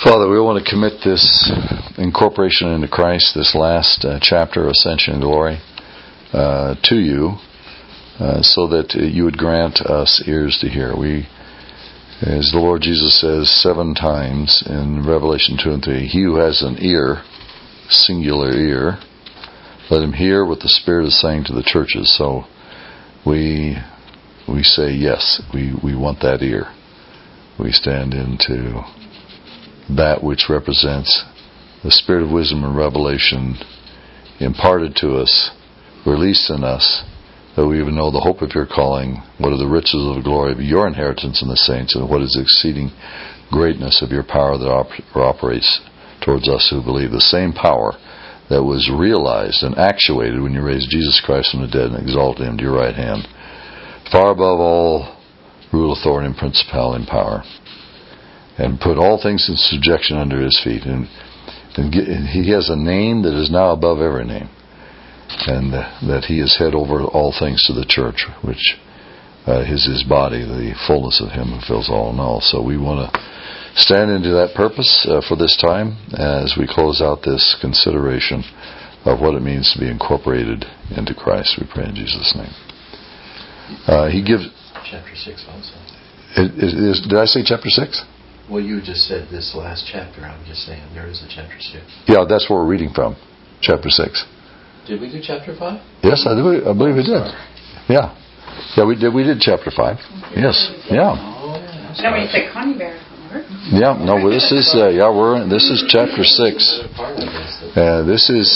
Father, we want to commit this incorporation into Christ, this last chapter of Ascension and Glory, to you, so that you would grant us ears to hear. We, as the Lord Jesus says 7 times in Revelation 2 and 3, he who has an ear, singular ear, let him hear what the Spirit is saying to the churches. So we say yes, we want that ear. We stand into that which represents the Spirit of wisdom and revelation imparted to us, released in us, that we even know the hope of your calling, what are the riches of the glory of your inheritance in the saints, and what is the exceeding greatness of your power that operates towards us who believe. The same power that was realized and actuated when you raised Jesus Christ from the dead and exalted him to your right hand, far above all rule, authority, and principality and power, and put all things in subjection under his feet. And he has a name that is now above every name, and that he is head over all things to the church, which is his body, the fullness of him who fills all in all. So we want to stand into that purpose for this time as we close out this consideration of what it means to be incorporated into Christ. We pray in Jesus' name. He gives chapter 6 also. Did I say chapter 6? Well, you just said this last chapter. I'm just saying there is a chapter 6. Yeah, that's where we're reading from, chapter 6. Did we do chapter 5? Yes, I believe we did. Yeah, we did chapter 5. Yes, yeah. No, when you say Connie Bear. Yeah, no, this is this is chapter 6. This is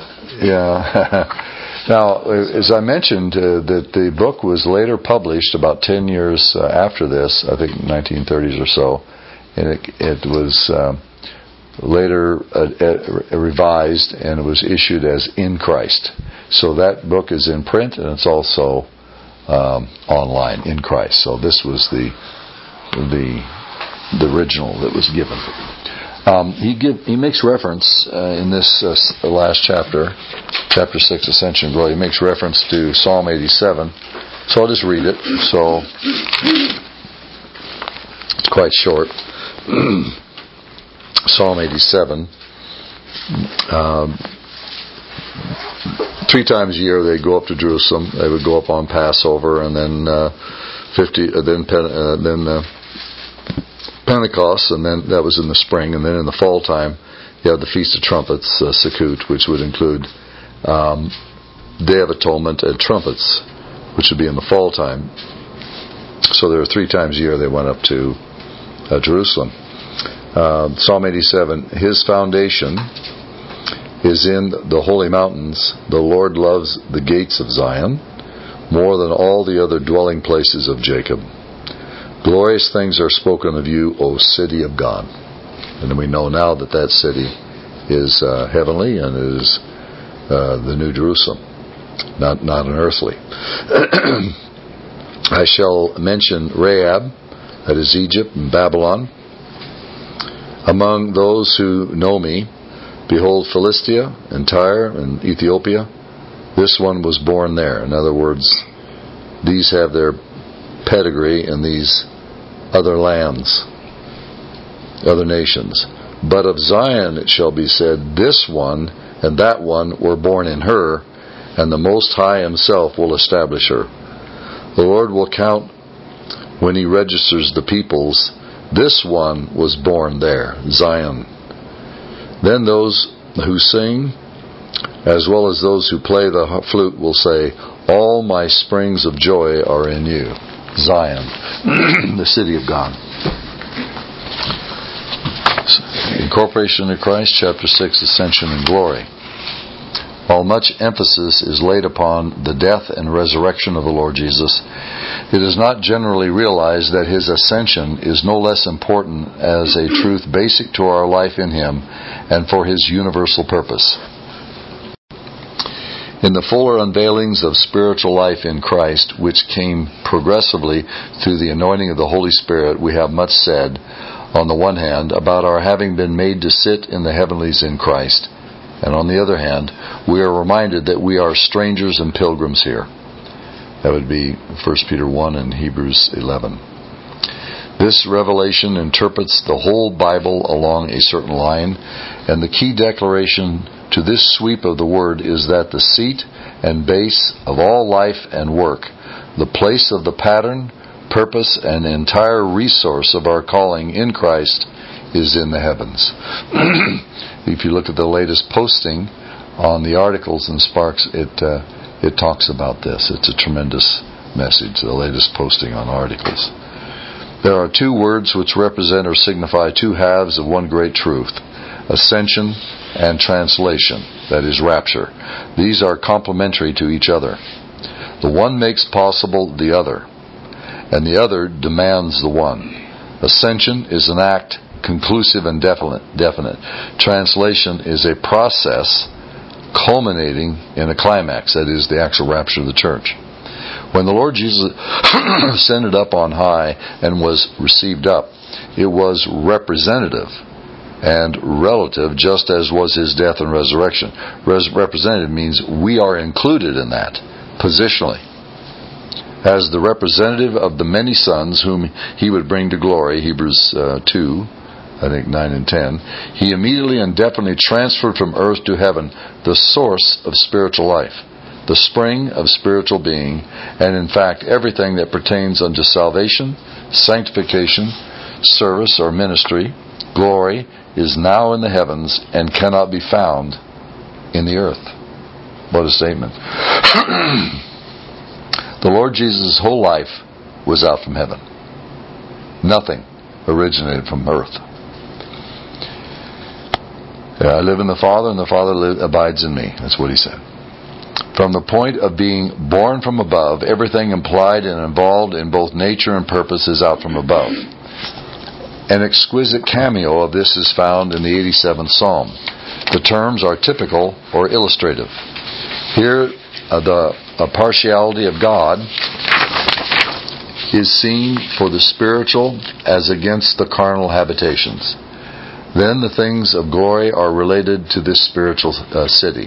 Now, as I mentioned, that the book was later published about 10 years after this, I think 1930s or so, and it was later revised, and it was issued as In Christ. So that book is in print, and it's also online, In Christ. So this was the original that was given. He makes reference in this last chapter 6, Ascension and Glory. He makes reference to Psalm 87. So I'll just read it. So it's quite short. Psalm 87. 3 times a year they go up to Jerusalem. They would go up on Passover, and then Pentecost, and then that was in the spring, and then in the fall time you have the Feast of Trumpets, Sukkot, which would include Day of Atonement and Trumpets, which would be in the fall time. So there were 3 times a year they went up to Jerusalem. Psalm 87, his foundation is in the holy mountains. The Lord loves the gates of Zion more than all the other dwelling places of Jacob. Glorious things are spoken of you, O city of God. And we know now that that city is heavenly and is the New Jerusalem, not an earthly. I shall mention Rahab, that is Egypt and Babylon. Among those who know me, behold Philistia and Tyre and Ethiopia. This one was born there. In other words, these have their pedigree in these other lands, other nations. But of Zion it shall be said, this one and that one were born in her, and the Most High himself will establish her. The Lord will count when he registers the peoples. This one was born there, Zion. Then those who sing, as well as those who play the flute, will say, all my springs of joy are in you, Zion, the city of God. Incorporation into Christ, chapter 6, Ascension and Glory. While much emphasis is laid upon the death and resurrection of the Lord Jesus, it is not generally realized that his ascension is no less important as a truth basic to our life in him and for his universal purpose. In the fuller unveilings of spiritual life in Christ, which came progressively through the anointing of the Holy Spirit, we have much said, on the one hand, about our having been made to sit in the heavenlies in Christ, and on the other hand, we are reminded that we are strangers and pilgrims here. That would be 1 Peter 1 and Hebrews 11. This revelation interprets the whole Bible along a certain line, and the key declaration to this sweep of the Word is that the seat and base of all life and work, the place of the pattern, purpose, and entire resource of our calling in Christ is in the heavens. If you look at the latest posting on the articles in Sparks, it talks about this. It's a tremendous message, the latest posting on articles. There are two words which represent or signify two halves of one great truth: ascension and translation, that is, rapture. These are complementary to each other. The one makes possible the other, and the other demands the one. Ascension is an act, conclusive and definite. Translation is a process culminating in a climax, that is, the actual rapture of the church. When the Lord Jesus ascended up on high and was received up, it was representative and relative, just as was His death and resurrection. Representative means we are included in that, positionally. As the representative of the many sons whom He would bring to glory, Hebrews 2, I think 9 and 10, He immediately and definitely transferred from earth to heaven the source of spiritual life, the spring of spiritual being, and in fact everything that pertains unto salvation, sanctification, service or ministry, glory, is now in the heavens and cannot be found in the earth. What a statement. The Lord Jesus' whole life was out from heaven. Nothing originated from earth. I live in the Father, and the Father abides in me. That's what He said. From the point of being born from above, everything implied and involved in both nature and purpose is out from above. An exquisite cameo of this is found in the 87th Psalm. The terms are typical or illustrative. Here, the partiality of God is seen for the spiritual as against the carnal habitations. Then the things of glory are related to this spiritual city.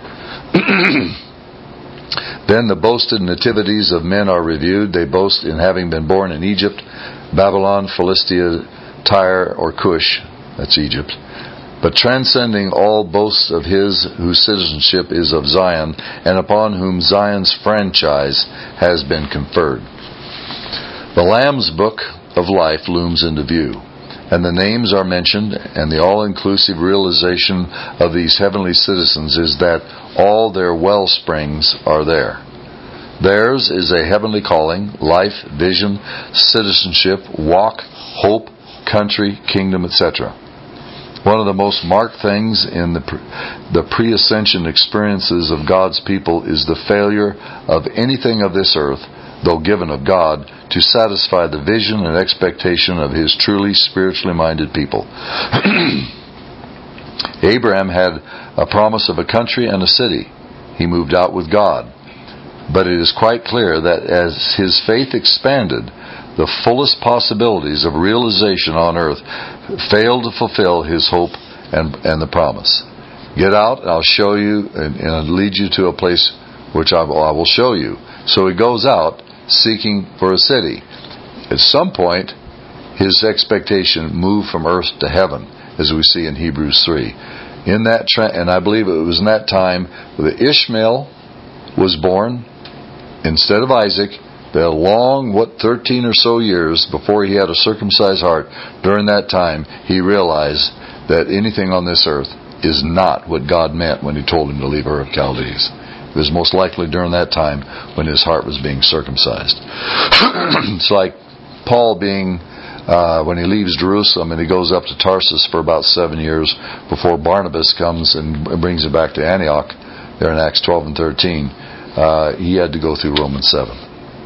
Then the boasted nativities of men are reviewed. They boast in having been born in Egypt, Babylon, Philistia, Tyre, or Cush, that's Egypt. But transcending all boasts of his whose citizenship is of Zion, and upon whom Zion's franchise has been conferred. The Lamb's book of life looms into view, and the names are mentioned, and the all-inclusive realization of these heavenly citizens is that all their well springs are there. Theirs is a heavenly calling, life, vision, citizenship, walk, hope, country, kingdom, etc. One of the most marked things in the pre-ascension experiences of God's people is the failure of anything of this earth, though given of God, to satisfy the vision and expectation of His truly spiritually minded people. Abraham had a promise of a country and a city. He moved out with God. But it is quite clear that as his faith expanded, the fullest possibilities of realization on earth failed to fulfill his hope and the promise. Get out, and I'll show you, and I'll lead you to a place which I will show you. So he goes out seeking for a city. At some point, his expectation moved from earth to heaven, as we see in Hebrews 3. And I believe it was in that time that Ishmael was born instead of Isaac. That long, 13 or so years before he had a circumcised heart, during that time he realized that anything on this earth is not what God meant when He told him to leave Ur of Chaldees. It was most likely during that time when his heart was being circumcised. It's like Paul when he leaves Jerusalem and he goes up to Tarsus for about 7 years before Barnabas comes and brings him back to Antioch, there in Acts 12 and 13, he had to go through Romans 7.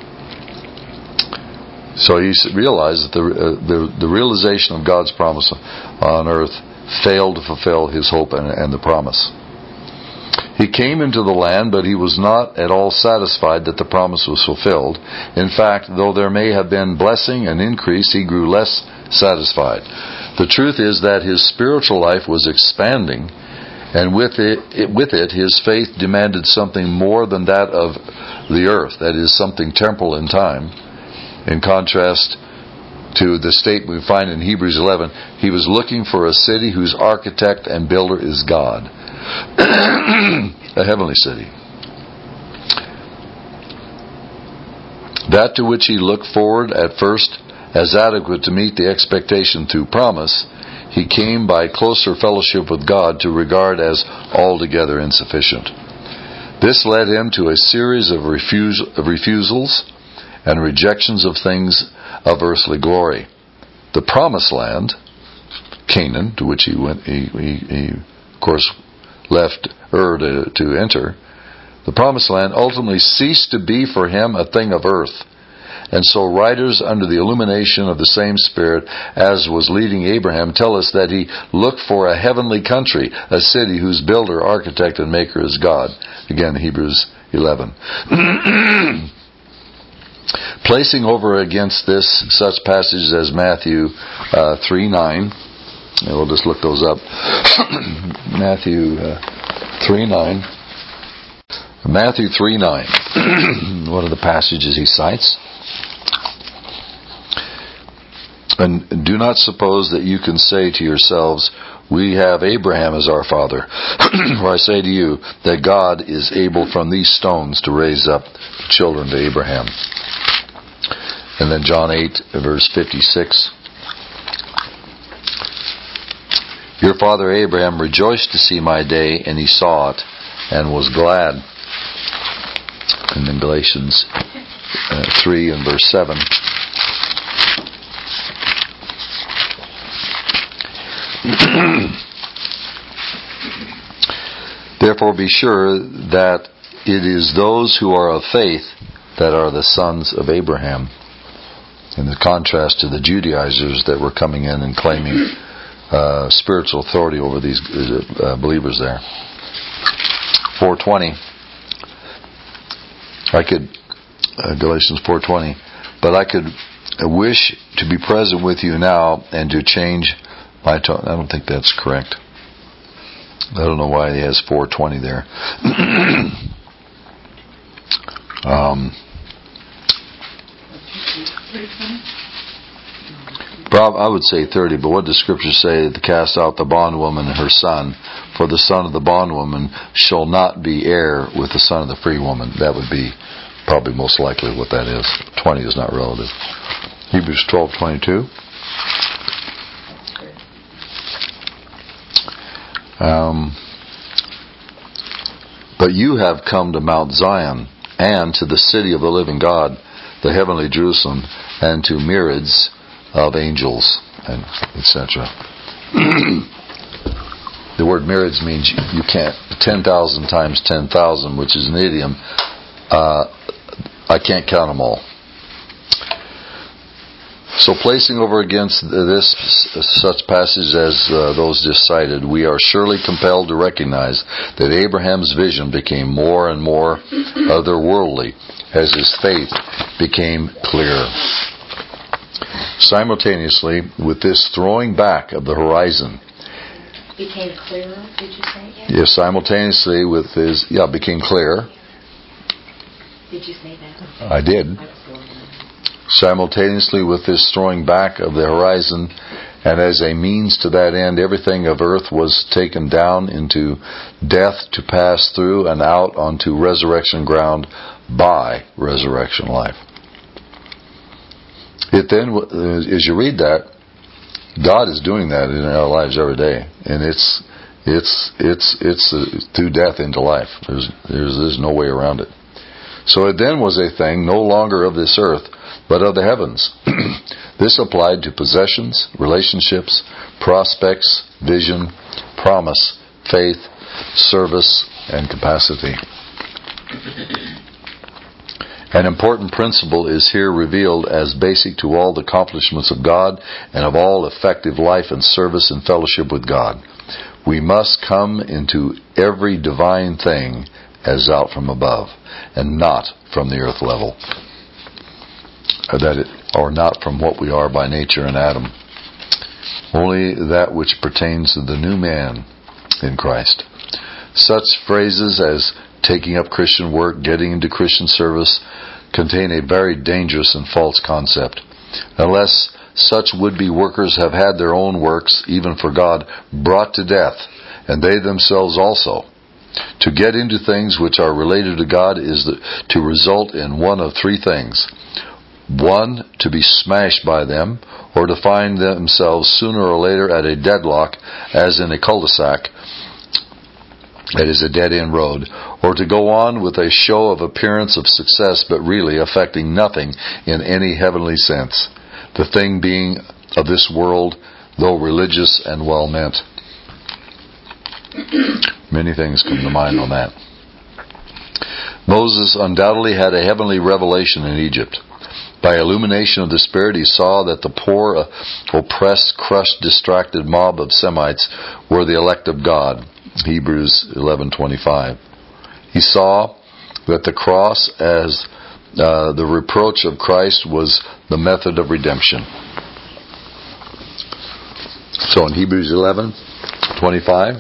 So he realized that the realization of God's promise on earth failed to fulfill his hope and the promise. He came into the land, but he was not at all satisfied that the promise was fulfilled. In fact, though there may have been blessing and increase, he grew less satisfied. The truth is that his spiritual life was expanding, and with it his faith demanded something more than that of the earth, that is, something temporal in time. In contrast to the state we find in Hebrews 11. He was looking for a city whose architect and builder is God. A heavenly city. That to which he looked forward at first as adequate to meet the expectation through promise, he came by closer fellowship with God to regard as altogether insufficient. This led him to a series of refusals and rejections of things of earthly glory. The promised land, Canaan, to which he went, he of course left Ur to enter. The promised land ultimately ceased to be for him a thing of earth. And so writers under the illumination of the same Spirit as was leading Abraham tell us that he looked for a heavenly country, a city whose builder, architect, and maker is God. Again, Hebrews 11. Placing over against this such passages as Matthew 3:9, and we'll just look those up. Matthew 3:9. Matthew 3:9. One of the passages he cites. And do not suppose that you can say to yourselves, we have Abraham as our father. For I say to you that God is able from these stones to raise up children to Abraham. And then John 8, verse 56. Your father Abraham rejoiced to see my day, and he saw it and was glad. And then Galatians 3 and verse 7. Therefore be sure that it is those who are of faith that are the sons of Abraham. In the contrast to the Judaizers that were coming in and claiming spiritual authority over these believers there. 4:20. Galatians 4:20. But I could wish to be present with you now and to change my tone. I don't think that's correct. I don't know why he has 4:20 there. I would say 30, but what does Scripture say? To cast out the bondwoman and her son, for the son of the bondwoman shall not be heir with the son of the free woman. That would be probably most likely what that is. 20 is not relative. Hebrews 12:22. But you have come to Mount Zion and to the city of the living God, the heavenly Jerusalem, and to myriads of angels, and etc. The word myriads means you can't, 10,000 times 10,000, which is an idiom. I can't count them all. So placing over against this such passages as those just cited, we are surely compelled to recognize that Abraham's vision became more and more otherworldly as his faith became clearer. Simultaneously with this throwing back of the horizon. Became clearer, did you say? Yes, simultaneously with his, became clearer. Did you say that? I did. Simultaneously with this throwing back of the horizon, and as a means to that end, everything of earth was taken down into death to pass through and out onto resurrection ground by resurrection life. It then, as you read that, God is doing that in our lives every day, and it's through death into life. There's no way around it. So it then was a thing no longer of this earth, but of the heavens. This applied to possessions, relationships, prospects, vision, promise, faith, service, and capacity. An important principle is here revealed as basic to all the accomplishments of God and of all effective life and service and fellowship with God. We must come into every divine thing as out from above, and not from the earth level. Or not from what we are by nature in Adam. Only that which pertains to the new man in Christ. Such phrases as taking up Christian work, getting into Christian service, contain a very dangerous and false concept. Unless such would-be workers have had their own works, even for God, brought to death, and they themselves also. To get into things which are related to God is to result in one of three things. One, to be smashed by them, or to find themselves sooner or later at a deadlock, as in a cul-de-sac, that is a dead-end road, or to go on with a show of appearance of success, but really affecting nothing in any heavenly sense, the thing being of this world, though religious and well-meant. Many things come to mind on that. Moses undoubtedly had a heavenly revelation in Egypt. By illumination of the Spirit, he saw that the poor, oppressed, crushed, distracted mob of Semites were the elect of God. Hebrews 11:25. He saw that the cross as the reproach of Christ was the method of redemption. So in Hebrews 11:25,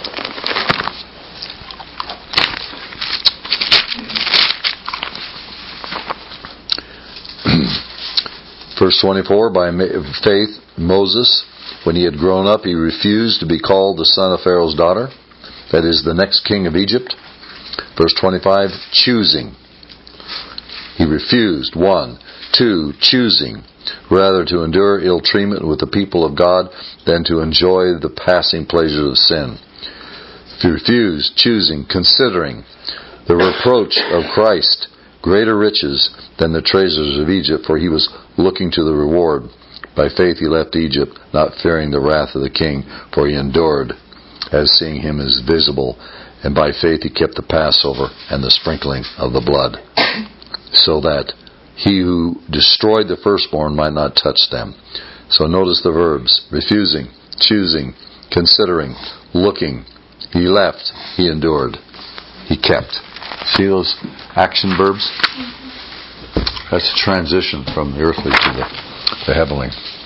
verse 24, by faith Moses, when he had grown up, he refused to be called the son of Pharaoh's daughter, that is, the next king of Egypt. Verse 25, choosing. He refused. 1. 2. Choosing, rather to endure ill treatment with the people of God than to enjoy the passing pleasures of sin. He refused, choosing, considering the reproach of Christ greater riches than the treasures of Egypt, for he was looking to the reward. By faith he left Egypt, not fearing the wrath of the king, for he endured, as seeing him as visible. And by faith he kept the Passover and the sprinkling of the blood, so that he who destroyed the firstborn might not touch them. So notice the verbs: refusing, choosing, considering, looking. He left, he endured, he kept. See those action verbs? That's a transition from the earthly to the heavenly.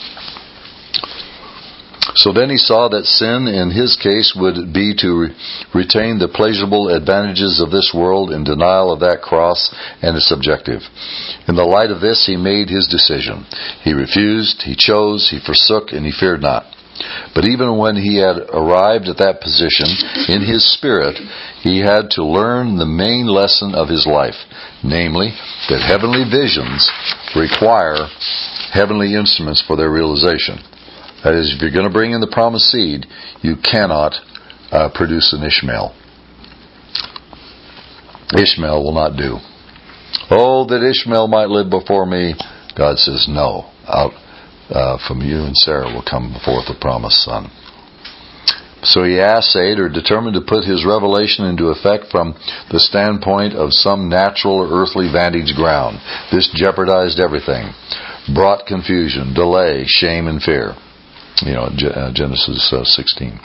So then he saw that sin, in his case, would be to retain the pleasurable advantages of this world in denial of that cross and its objective. In the light of this, he made his decision. He refused, he chose, he forsook, and he feared not. But even when he had arrived at that position, in his spirit, he had to learn the main lesson of his life, namely, that heavenly visions require heavenly instruments for their realization. That is, if you're going to bring in the promised seed, you cannot produce an Ishmael. Ishmael will not do. Oh, that Ishmael might live before me. God says, no. Out from you and Sarah will come forth the promised son. So he assayed, or determined to put his revelation into effect from the standpoint of some natural or earthly vantage ground. This jeopardized everything. Brought confusion, delay, shame, and fear. Genesis 16.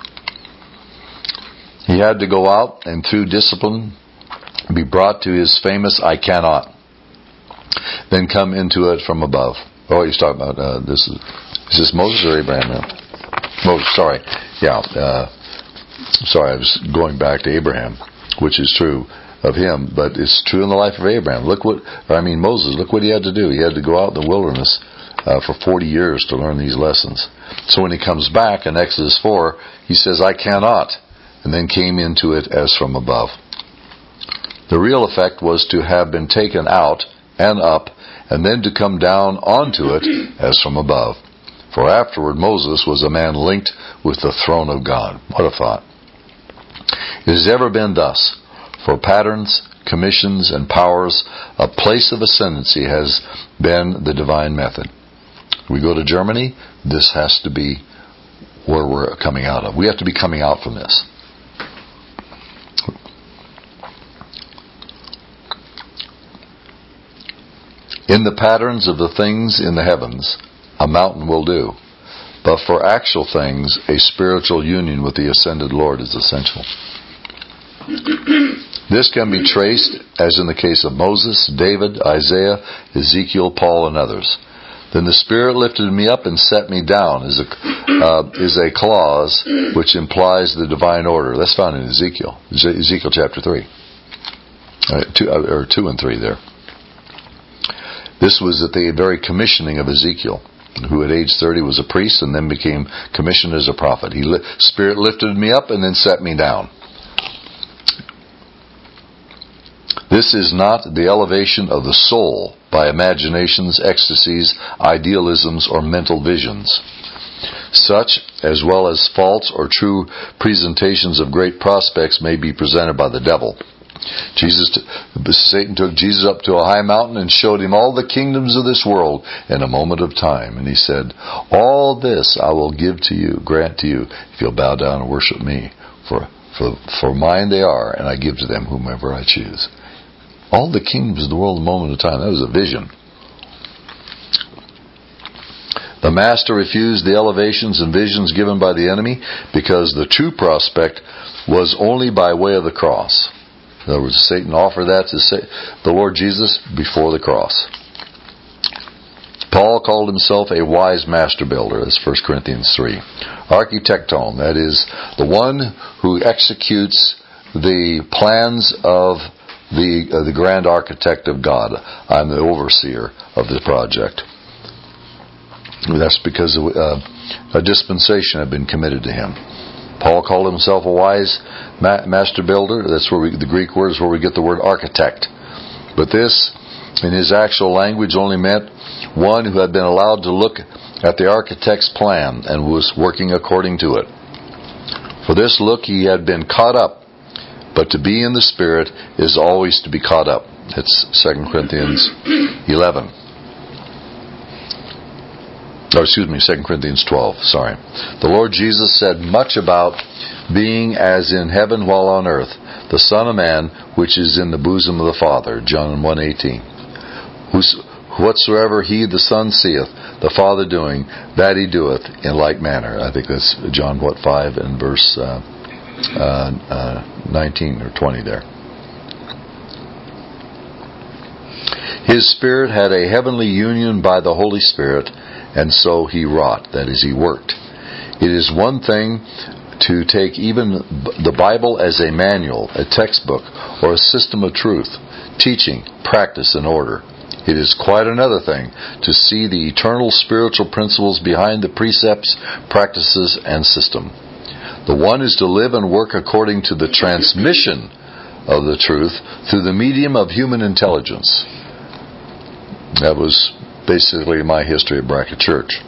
He had to go out and through discipline be brought to his famous I cannot. Then come into it from above. Oh, he's talking about, is this Moses or Abraham now? Moses, sorry. Yeah, sorry, I was going back to Abraham, which is true of him, but it's true in the life of Abraham. Moses, look what he had to do. He had to go out in the wilderness for 40 years to learn these lessons. So when he comes back in Exodus 4, he says, I cannot, and then came into it as from above. The real effect was to have been taken out and up, and then to come down onto it as from above. For afterward Moses was a man linked with the throne of God. What a thought. It has ever been thus. For patterns, commissions, and powers, a place of ascendancy has been the divine method. We go to Germany, this has to be where we're coming out of. We have to be coming out from this. In the patterns of the things in the heavens, a mountain will do. But for actual things, a spiritual union with the ascended Lord is essential. This can be traced, as in the case of Moses, David, Isaiah, Ezekiel, Paul, and others. Then the Spirit lifted me up and set me down is a clause which implies the divine order. That's found in Ezekiel chapter 3. 2 and 3 there. This was at the very commissioning of Ezekiel. who at age 30 was a priest and then became commissioned as a prophet. Spirit lifted me up and then set me down. This is not the elevation of the soul by imaginations, ecstasies, idealisms, or mental visions. Such, as well as false or true presentations of great prospects, may be presented by the devil. Satan took Jesus up to a high mountain and showed him all the kingdoms of this world in a moment of time. And he said, all this I will give to you, grant to you, if you'll bow down and worship me. For mine they are, and I give to them whomever I choose. All the kingdoms of the world in a moment of time. That was a vision. The master refused the elevations and visions given by the enemy because the true prospect was only by way of the cross. In other words, Satan offered that to the Lord Jesus before the cross. Paul called himself a wise master builder. That's 1 Corinthians 3. Architecton, that is, the one who executes the plans of the grand architect of God. I'm the overseer of the project. That's because a dispensation had been committed to him. Paul called himself a wise master builder. That's where the Greek word is where we get the word architect. But this, in his actual language, only meant one who had been allowed to look at the architect's plan and was working according to it. For this look he had been caught up, but to be in the Spirit is always to be caught up. That's 2 Corinthians 11. 2 Corinthians 12, sorry. The Lord Jesus said much about being as in heaven while on earth, the Son of Man, which is in the bosom of the Father, John 1:18. Whatsoever he, the Son, seeth, the Father doing, that he doeth in like manner. I think that's John 5 and verse 19 or 20 there. His Spirit had a heavenly union by the Holy Spirit, and so he wrought, that is, he worked. It is one thing to take even the Bible as a manual, a textbook, or a system of truth, teaching, practice, and order. It is quite another thing to see the eternal spiritual principles behind the precepts, practices, and system. The one is to live and work according to the transmission of the truth through the medium of human intelligence. That was basically my history at Bracket Church.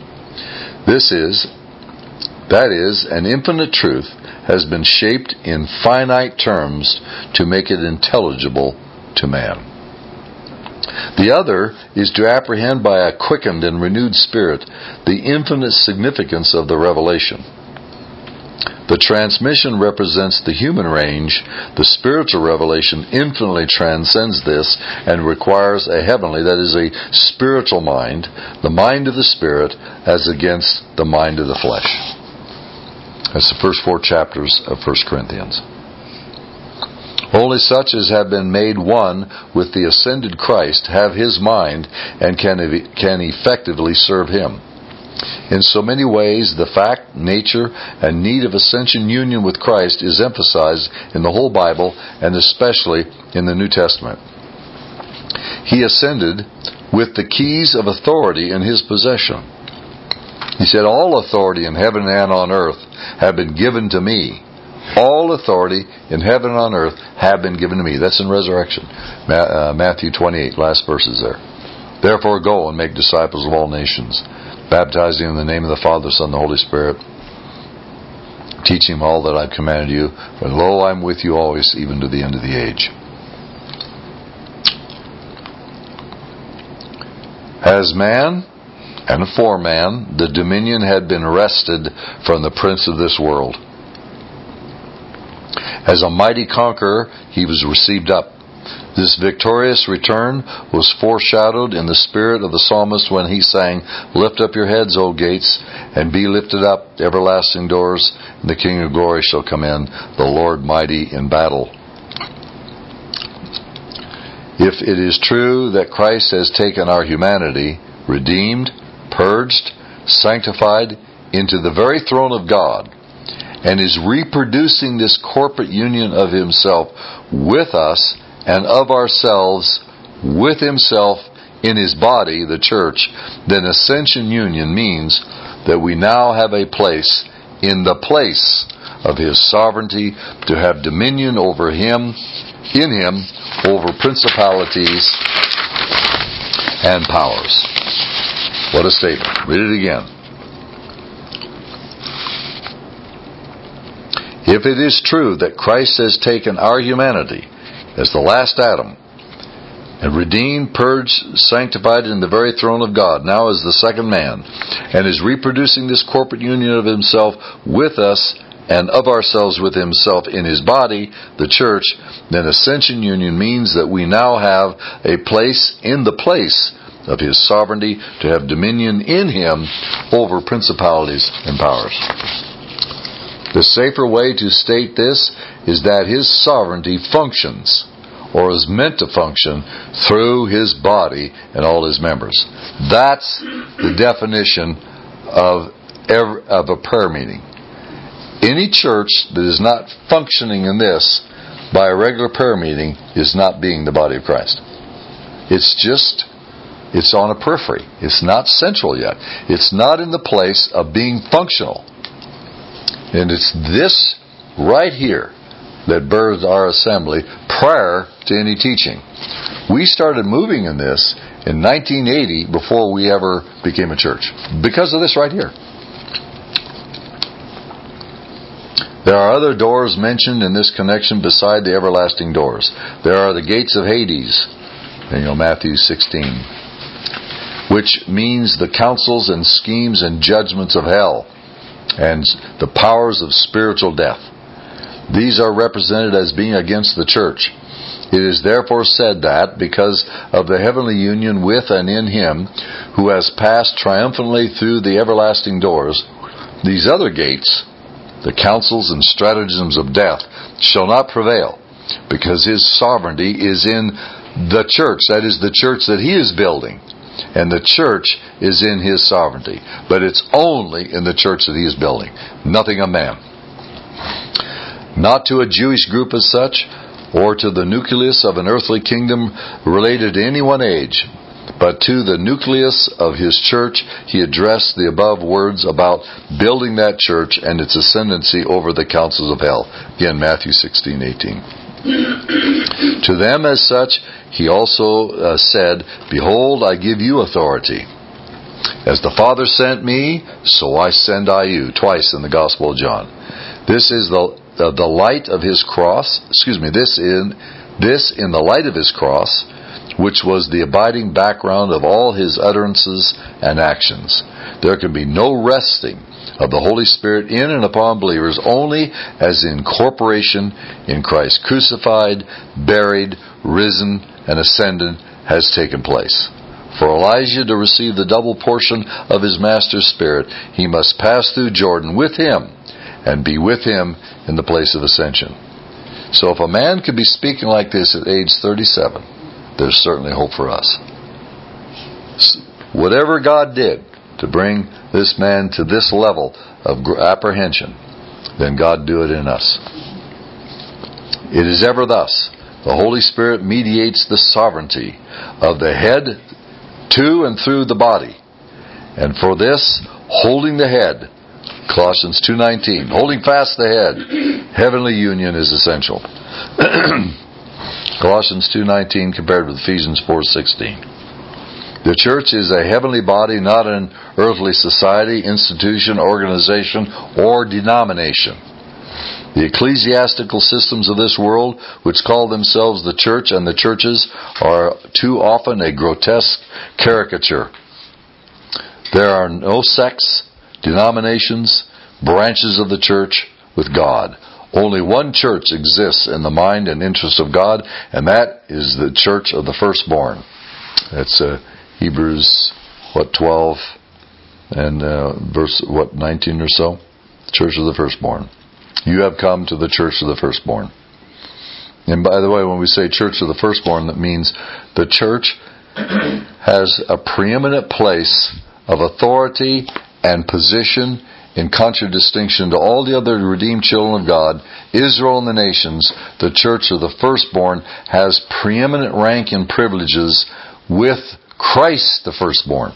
That is, an infinite truth has been shaped in finite terms to make it intelligible to man. The other is to apprehend by a quickened and renewed spirit the infinite significance of the revelation. The transmission represents the human range. The spiritual revelation infinitely transcends this and requires a heavenly, that is, a spiritual mind, the mind of the Spirit, as against the mind of the flesh. That's the first 4 chapters of 1 Corinthians. Only such as have been made one with the ascended Christ have his mind and can effectively serve him. In so many ways, the fact, nature, and need of ascension union with Christ is emphasized in the whole Bible and especially in the New Testament. He ascended with the keys of authority in his possession. He said, all authority in heaven and on earth have been given to me. All authority in heaven and on earth have been given to me. That's in resurrection. Matthew 28, last verses there. Therefore go and make disciples of all nations, baptizing in the name of the Father, Son, and the Holy Spirit, teaching them all that I've commanded you. For lo, I'm with you always, even to the end of the age. As man and for man, the dominion had been wrested from the prince of this world. As a mighty conqueror, he was received up. This victorious return was foreshadowed in the spirit of the psalmist when he sang, "Lift up your heads, O gates, and be lifted up, everlasting doors, and the King of glory shall come in, the Lord mighty in battle." If it is true that Christ has taken our humanity, redeemed, purged, sanctified into the very throne of God, and is reproducing this corporate union of himself with us and of ourselves with himself in His body, the church, then ascension union means that we now have a place in the place of His sovereignty to have dominion over Him, in Him, over principalities and powers. What a statement. Read it again. If it is true that Christ has taken our humanity as the last Adam, and redeemed, purged, sanctified in the very throne of God, now as the second man, and is reproducing this corporate union of Himself with us and of ourselves with Himself in His body, the church, then ascension union means that we now have a place in the place of His sovereignty to have dominion in Him over principalities and powers. The safer way to state this is that His sovereignty functions, or is meant to function, through His body and all His members. That's the definition of a prayer meeting. Any church that is not functioning in this by a regular prayer meeting is not being the body of Christ. It's on a periphery. It's not central yet. It's not in the place of being functional. And it's this right here that birthed our assembly prior to any teaching. We started moving in this in 1980 before we ever became a church. Because of this right here. There are other doors mentioned in this connection beside the everlasting doors. There are the gates of Hades, Matthew 16, which means the counsels and schemes and judgments of hell and the powers of spiritual death. These are represented as being against the church. It is therefore said that, because of the heavenly union with and in Him, who has passed triumphantly through the everlasting doors, these other gates, the counsels and stratagems of death, shall not prevail, because His sovereignty is in the church. That is the church that He is building. And the church is in His sovereignty. But it's only in the church that He is building. Nothing of man. Not to a Jewish group as such, or to the nucleus of an earthly kingdom related to any one age, but to the nucleus of His church He addressed the above words about building that church and its ascendancy over the councils of hell. Again, Matthew 16:18. To them as such He also said, Behold, I give you authority. As the Father sent me, so I send you. Twice in the Gospel of John. This is the light of His cross. This in the light of His cross, which was the abiding background of all His utterances and actions. There can be no resting of the Holy Spirit in and upon believers only as incorporation in Christ crucified, buried, risen, and ascended has taken place. For Elijah to receive the double portion of his Master's Spirit, he must pass through Jordan with Him and be with Him in the place of ascension. So if a man could be speaking like this at age 37, there's certainly hope for us. Whatever God did to bring this man to this level of apprehension, then God do it in us. It is ever thus. The Holy Spirit mediates the sovereignty of the head to and through the body. And for this, holding the head, Colossians 2:19, holding fast the head, heavenly union is essential. Colossians 2:19 compared with Ephesians 4:16. The church is a heavenly body, not an earthly society, institution, organization, or denomination. The ecclesiastical systems of this world, which call themselves the church and the churches, are too often a grotesque caricature. There are no sects, denominations, branches of the church with God. Only one church exists in the mind and interest of God, and that is the church of the firstborn. That's Hebrews 12 and verse 19 or so. The church of the firstborn. You have come to the church of the firstborn. And by the way, when we say church of the firstborn, that means the church has a preeminent place of authority and position in contradistinction to all the other redeemed children of God. Israel and the nations, the church of the firstborn, has preeminent rank and privileges with Christ the firstborn.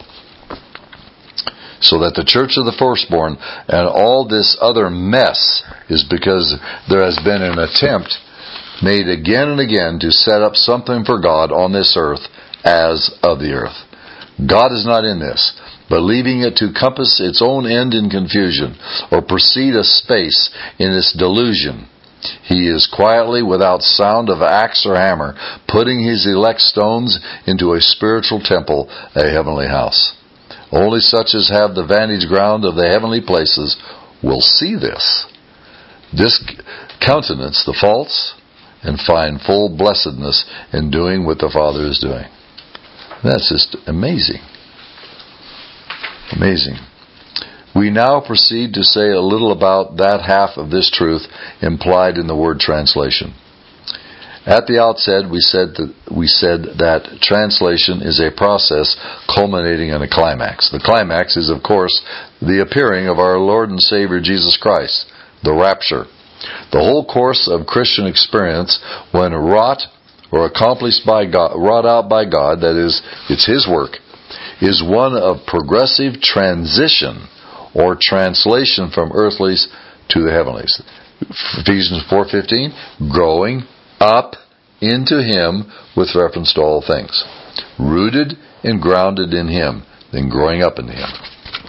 So that the church of the firstborn and all this other mess is because there has been an attempt made again and again to set up something for God on this earth as of the earth. God is not in this, but leaving it to compass its own end in confusion, or proceed a space in its delusion. He is quietly, without sound of axe or hammer, putting his elect stones into a spiritual temple, a heavenly house. Only such as have the vantage ground of the heavenly places will see this. Discountenance the false and find full blessedness in doing what the Father is doing. That's just amazing. Amazing. We now proceed to say a little about that half of this truth implied in the word translation. At the outset, we said that translation is a process culminating in a climax. The climax is, of course, the appearing of our Lord and Savior Jesus Christ, the rapture. The whole course of Christian experience, when wrought or accomplished by God, wrought out by God, that is, it's His work, is one of progressive transition or translation from earthlies to the heavenlies. Ephesians 4:15, growing up into Him with reference to all things. Rooted and grounded in Him, then growing up into Him.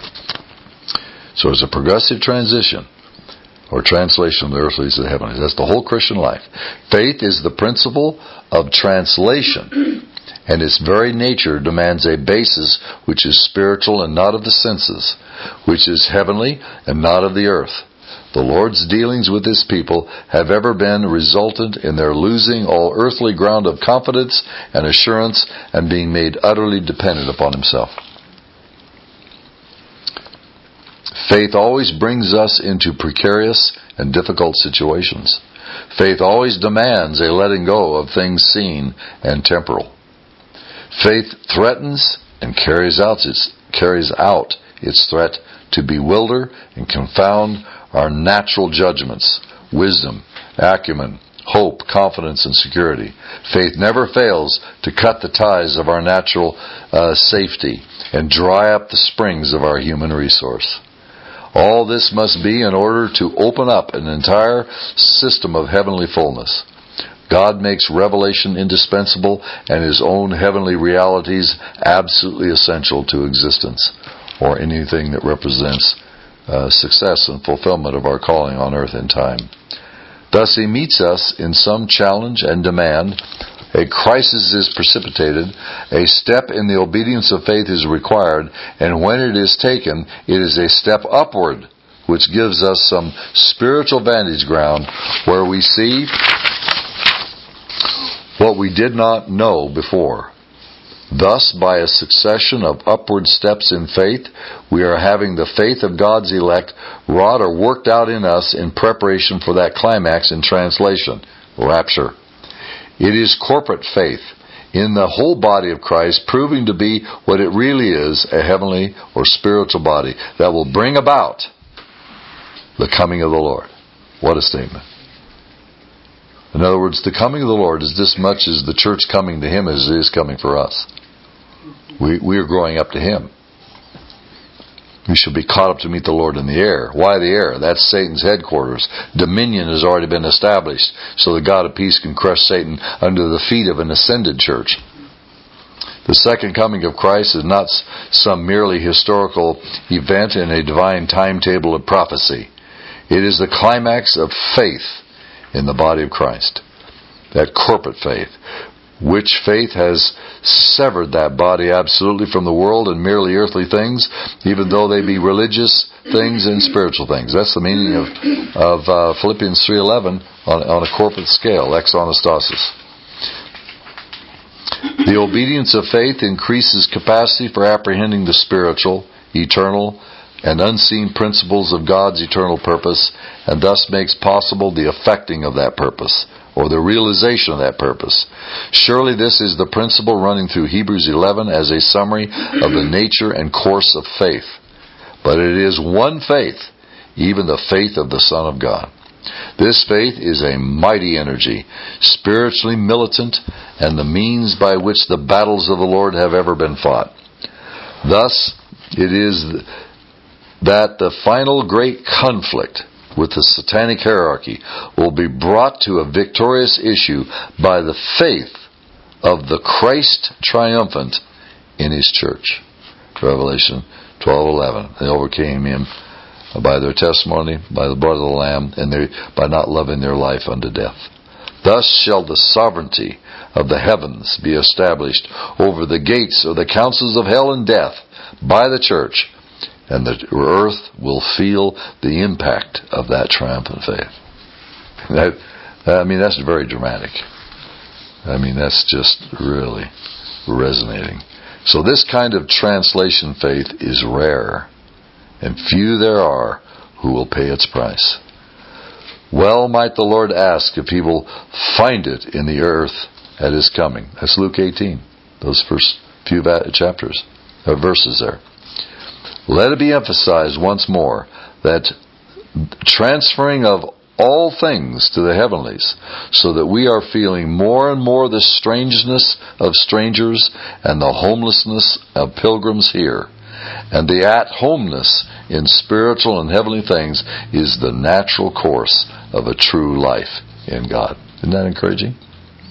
So it's a progressive transition or translation of the earthlies to the heavenlies. That's the whole Christian life. Faith is the principle of translation, and its very nature demands a basis which is spiritual and not of the senses, which is heavenly and not of the earth. The Lord's dealings with His people have ever been resultant in their losing all earthly ground of confidence and assurance and being made utterly dependent upon Himself. Faith always brings us into precarious and difficult situations. Faith always demands a letting go of things seen and temporal. Faith threatens and carries out its threat to bewilder and confound our natural judgments, wisdom, acumen, hope, confidence, and security. Faith never fails to cut the ties of our natural safety and dry up the springs of our human resource. All this must be in order to open up an entire system of heavenly fullness. God makes revelation indispensable and His own heavenly realities absolutely essential to existence, or anything that represents success and fulfillment of our calling on earth and time. Thus He meets us in some challenge and demand. A crisis is precipitated. A step in the obedience of faith is required, and when it is taken, it is a step upward, which gives us some spiritual vantage ground where we see what we did not know before. Thus, by a succession of upward steps in faith, we are having the faith of God's elect wrought or worked out in us in preparation for that climax in translation, rapture. It is corporate faith in the whole body of Christ, proving to be what it really is, a heavenly or spiritual body that will bring about the coming of the Lord. What a statement. In other words, the coming of the Lord is this much as the church coming to Him as it is coming for us. We are growing up to Him. We shall be caught up to meet the Lord in the air. Why the air? That's Satan's headquarters. Dominion has already been established, so the God of peace can crush Satan under the feet of an ascended church. The second coming of Christ is not some merely historical event in a divine timetable of prophecy. It is the climax of faith in the body of Christ. That corporate faith. Which faith has severed that body absolutely from the world and merely earthly things, even though they be religious things and spiritual things. That's the meaning of Philippians 3:11 on a corporate scale, ex anastasis. The obedience of faith increases capacity for apprehending the spiritual, eternal, and unseen principles of God's eternal purpose, and thus makes possible the effecting of that purpose, or the realization of that purpose. Surely this is the principle running through Hebrews 11 as a summary of the nature and course of faith. But it is one faith, even the faith of the Son of God. This faith is a mighty energy, spiritually militant, and the means by which the battles of the Lord have ever been fought. Thus, it is that the final great conflict with the satanic hierarchy will be brought to a victorious issue by the faith of the Christ triumphant in His church. Revelation 12:11. They overcame Him by their testimony, by the blood of the Lamb, and by not loving their life unto death. Thus shall the sovereignty of the heavens be established over the gates of the councils of hell and death by the church, and the earth will feel the impact of that triumphant faith. That's very dramatic. That's just really resonating. So this kind of translation faith is rare, and few there are who will pay its price. Well might the Lord ask if He will find it in the earth at His coming. That's Luke 18, those first few verses there. Let it be emphasized once more that transferring of all things to the heavenlies, so that we are feeling more and more the strangeness of strangers and the homelessness of pilgrims here, and the at-homeness in spiritual and heavenly things is the natural course of a true life in God. Isn't that encouraging?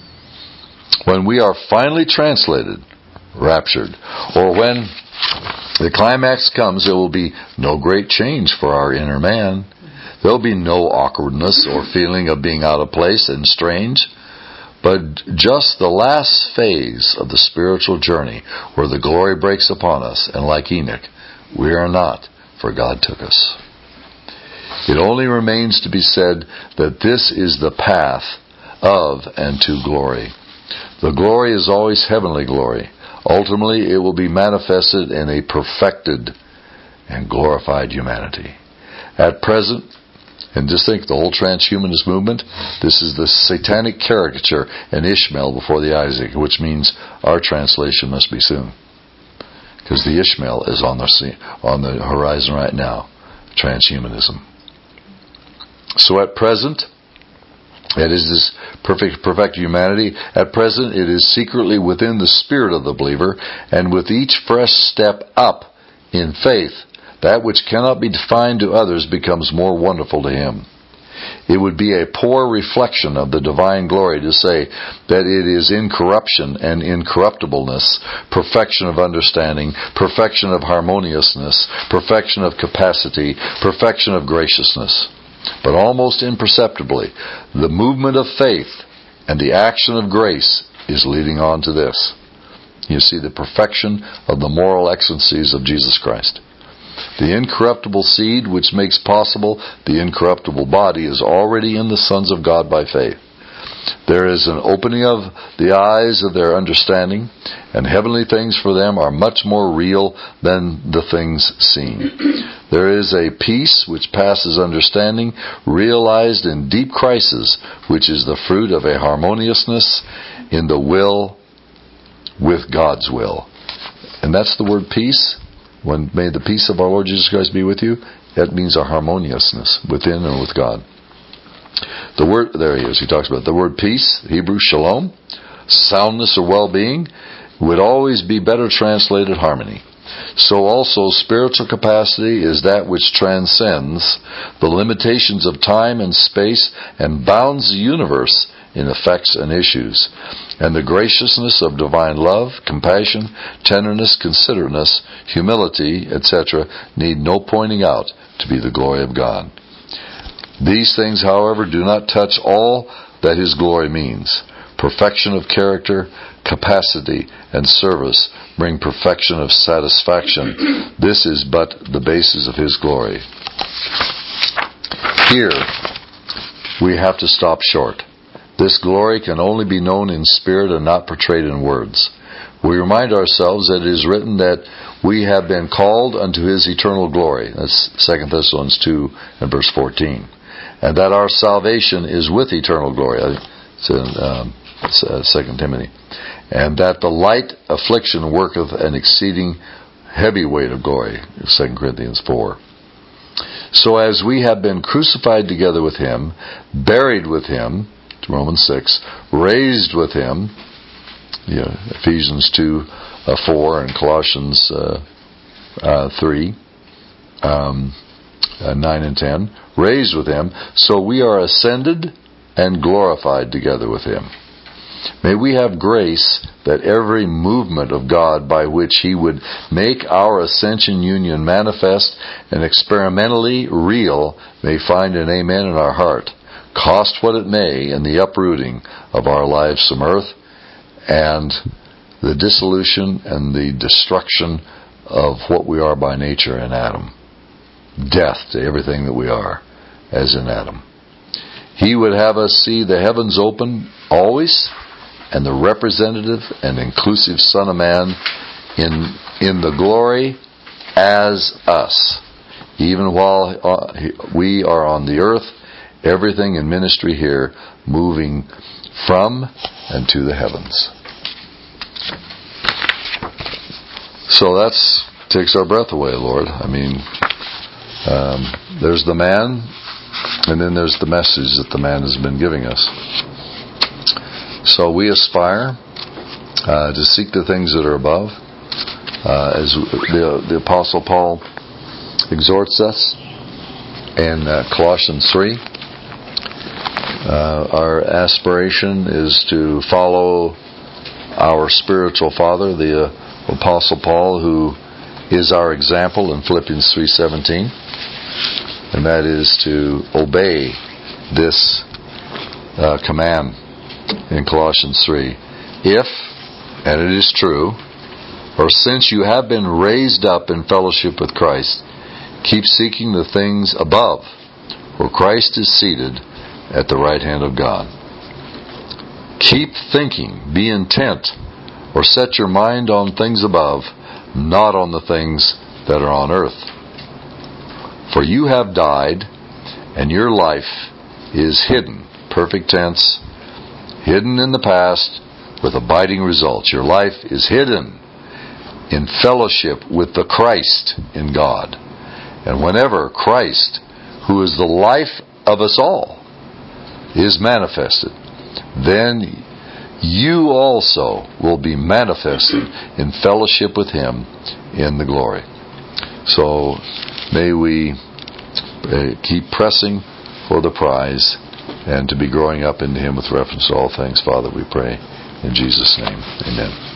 When we are finally translated, raptured, or when the climax comes, there will be no great change for our inner man. There will be no awkwardness or feeling of being out of place and strange, but just the last phase of the spiritual journey where the glory breaks upon us, and like Enoch, we are not, for God took us. It only remains to be said that this is the path of and to glory. The glory is always heavenly glory. Ultimately, it will be manifested in a perfected and glorified humanity. At present, and just think, the whole transhumanist movement, this is the satanic caricature and Ishmael before the Isaac, which means our translation must be soon. Because the Ishmael is on the horizon right now, transhumanism. So at present, that is this perfect humanity. At present, it is secretly within the spirit of the believer, and with each fresh step up in faith, that which cannot be defined to others becomes more wonderful to him. It would be a poor reflection of the divine glory to say that it is incorruption and incorruptibleness, perfection of understanding, perfection of harmoniousness, perfection of capacity, perfection of graciousness. But almost imperceptibly, the movement of faith and the action of grace is leading on to this. You see the perfection of the moral excellencies of Jesus Christ. The incorruptible seed which makes possible the incorruptible body is already in the sons of God by faith. There is an opening of the eyes of their understanding, and heavenly things for them are much more real than the things seen. There is a peace which passes understanding, realized in deep crisis, which is the fruit of a harmoniousness in the will with God's will. And that's the word peace. When may the peace of our Lord Jesus Christ be with you. That means a harmoniousness within and with God. The word, there he is, he talks about the word peace, Hebrew shalom, soundness or well-being, would always be better translated harmony. So also spiritual capacity is that which transcends the limitations of time and space and bounds the universe in effects and issues. And the graciousness of divine love, compassion, tenderness, considerateness, humility, etc. need no pointing out to be the glory of God. These things, however, do not touch all that His glory means. Perfection of character, capacity, and service bring perfection of satisfaction. This is but the basis of His glory. Here, we have to stop short. This glory can only be known in spirit and not portrayed in words. We remind ourselves that it is written that we have been called unto His eternal glory. That's 2 Thessalonians 2 and verse 14. And that our salvation is with eternal glory. It's in 2 Timothy. And that the light affliction worketh an exceeding heavy weight of glory. 2 Corinthians 4. So as we have been crucified together with Him, buried with Him, Romans 6, raised with Him, Ephesians 2, 4, and Colossians 3, 9 and 10, raised with Him, so we are ascended and glorified together with Him. May we have grace that every movement of God by which He would make our ascension union manifest and experimentally real may find an amen in our heart, cost what it may in the uprooting of our lives from earth and the dissolution and the destruction of what we are by nature in Adam. Death to everything that we are as in Adam. He would have us see the heavens open always, and the representative and inclusive Son of Man in the glory as us. Even while we are on the earth, everything in ministry here moving from and to the heavens. So that takes our breath away, Lord. I mean, there's the man, and then there's the message that the man has been giving us. So we aspire to seek the things that are above, as the Apostle Paul exhorts us in Colossians 3. Our aspiration is to follow our spiritual father, the Apostle Paul, who is our example in Philippians 3:17, and that is to obey this command in Colossians 3. If, and it is true, or since you have been raised up in fellowship with Christ, keep seeking the things above, where Christ is seated at the right hand of God. Keep thinking, be intent, or set your mind on things above, not on the things that are on earth. For you have died, and your life is hidden, perfect tense, hidden in the past with abiding results. Your life is hidden in fellowship with the Christ in God. And whenever Christ, who is the life of us all, is manifested, then you also will be manifested in fellowship with Him in the glory. So may we keep pressing for the prize and to be growing up into Him with reference to all things. Father, we pray in Jesus' name. Amen.